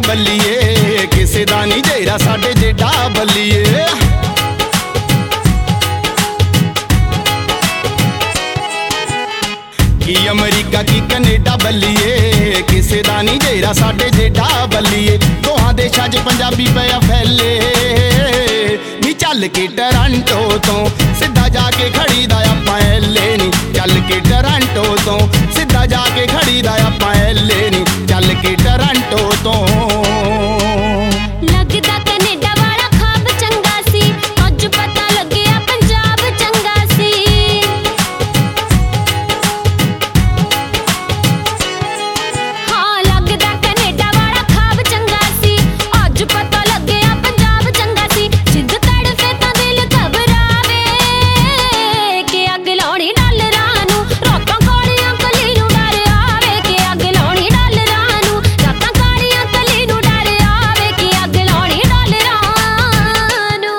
बल्लीए किसे दा नहीं जेरा साडे जेडा बल्लीए। की अमरीका की कनेडा बल्लीए किसे दा नहीं जेरा साडे जेडा बल्लीए। दोहां देशां च पंजाबी पिया फैले नी चल के टोरंटो तो सीधा जाके खड़ी दा आपां एले नी। चल के टोरंटो तो सीधा जाके खड़ी दा आपां एले नी। चल के टोरंटो तो लगदा कनेडा वाला खाब चंगा सी अज पता लग्या पंजाब चंगा सी। हाँ लगदा कनेडा वाला खाब चंगा सी अज पता लग्या पंजाब चंगा सी। जिद तड़फे तां दिल घबरावे कि अग लाउणी डॉलरां नूं रातां कालियां कली नूं डर आवे कि अग लाउणी डॉलरां नूं रातां कालियां कली नूं डर आवे कि अग लाउणी डॉलरां नूं।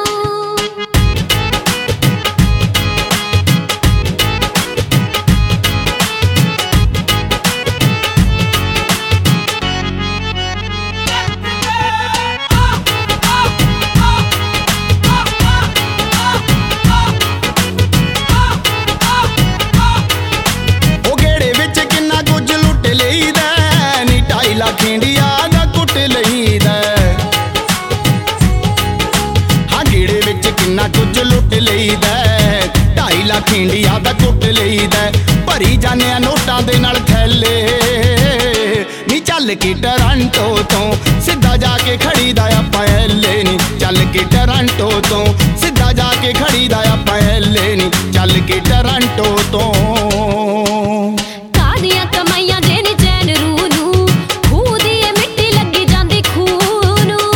ओ गेड़े विच किन्ना कुछ लुट लईदा नी 2.5 लाख इंडिया दा कुट लईदा। हाँ गेड़े विच किन्ना कुछ लुट लईदा 2.5 लाख इंडिया दा कुट लईदा। भरी जाने नोटां दे नाल थैले नी चल के टोरंटो तो सीधा जाके खड़ी दा आपां एले नी। चल के टोरंटो तो सीधा जाके खड़ी दा आपां एले नी। चल के टोरंटो तो कादियां कमाईयां देनी चैन रूह नूं खूह दी ए मिट्टी लगी जांदी खूह नूं।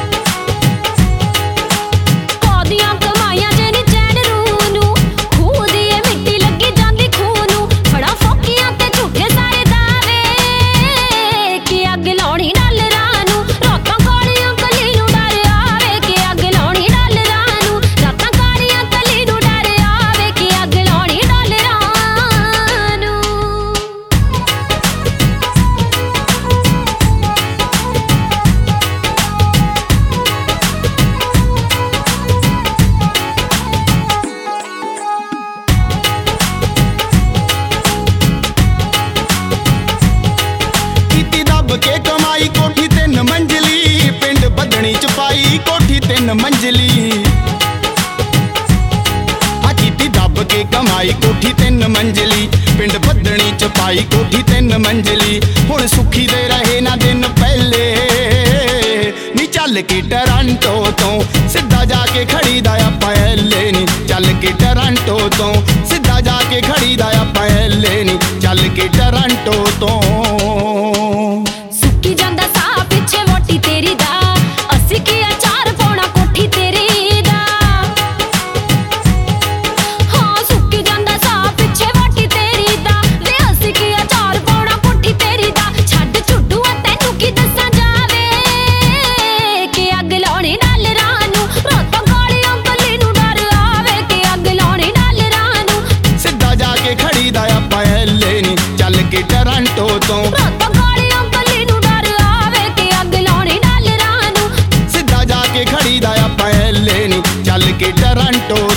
कादियां कमाईयां देनी चैन रूह नूं खूह दी ए मिट्टी लगी जांदी खूह नूं। फड़ा फोकियां ते झूठे सारे दावे कि अग लाउणी डॉलरां नूं रातां कालियां कली नूं डर आवे कि अग लाउणी डॉलरां नूं रातां कालियां कली नूं डर आवे कि अग लाउणी डॉलरां नूं। कीती दब के कमाई कोठी 3 मंजिली पिंड बदनी च पाई कोठी 3 मंजिली। हाँ कीती दब के कमाई कोठी 3 मंजिली पिंड बदनी च पाई कोठी 3 मंजिली। हुण सुखी दे रहे ना दिन पहले नी चल के टोरंटो तो सीधा जाके खड़ी दा आपां एले नी। चल के टोरंटो तो सीधा जाके खड़ी दा आपां एले नी। चल के टोरंटो तो सुक्की जांदा साह पिछे वोटी तेरी दा असी की अचार पाउणा कोठी तेरी दा। हाँ सुक्की जांदा साह पिछे वोटी तेरी दा वे असी की अचार पाउणा कोठी तेरी दा। छड्ड झुड्डूआ तैनूं की दस्सां जावे कि अग लाउणी डॉलरां नूं रातां कालियां कली नूं डर आवे कि अग लाउणी डॉलरां नूं सीधा जाके खड़ी दा आपां एले नी। चल के टोरंटो तो रातां कालियां कली नूं डर आवे कि अग लाउणी डॉलरां नूं सीधा जाके खड़ी दा आपां एले नी। चल के टोरंटो